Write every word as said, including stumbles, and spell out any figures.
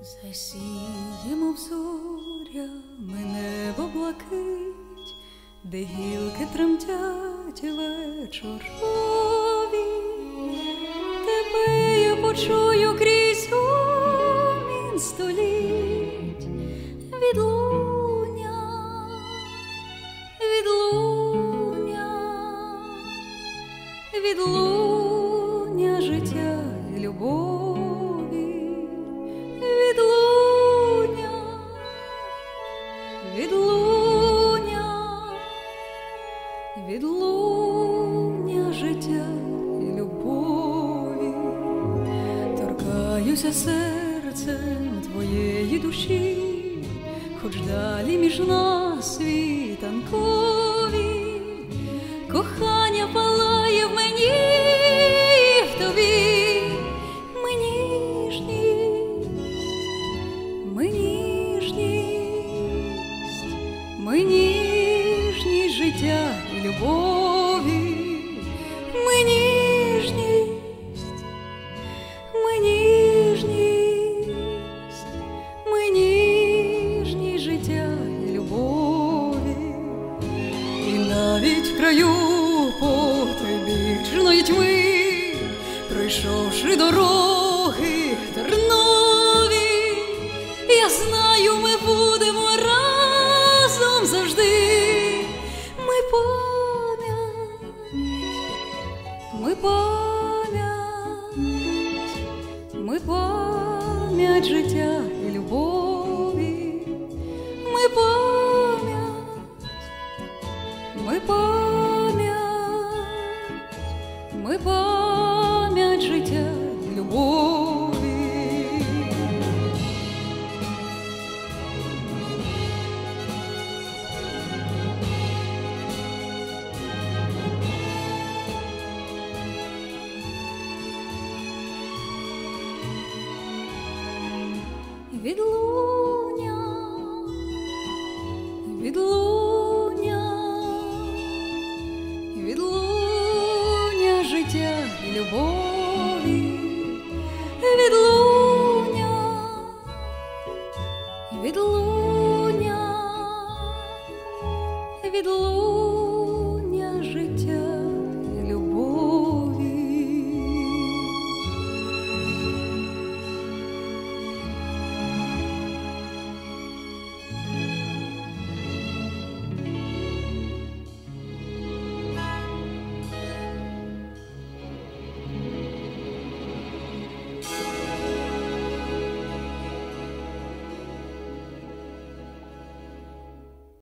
Засіємо зорями небо блакить, де гілки тремтять вечорові. Тебе я почую крізь гомін століть, відлуння, відлуння, відлуння життя і любові, відлуння, відлуння, відлуння життя і любові. Торкаюся серцем твоєї душі, хоч далі між нас світанкові. Кохання палає в мені і в тобі. Ми ніжність, ми ніжність, ми ніжність життя і любові. Ми ніжність, ми ніжність, ми ніжність життя і любові. І навіть в краю потойбічної тьми, пройшовши дороги тернові, я знаю, ми будемо разом завжди. Ми пам'ять, ми пам'ять, ми пам'ять життя і любові. Ми пам'ять, ми пам'ять, ми пам'ять життя і любові. Відлуння, відлуння, відлуння життя і любові. Відлуння, відлуння, відлуння.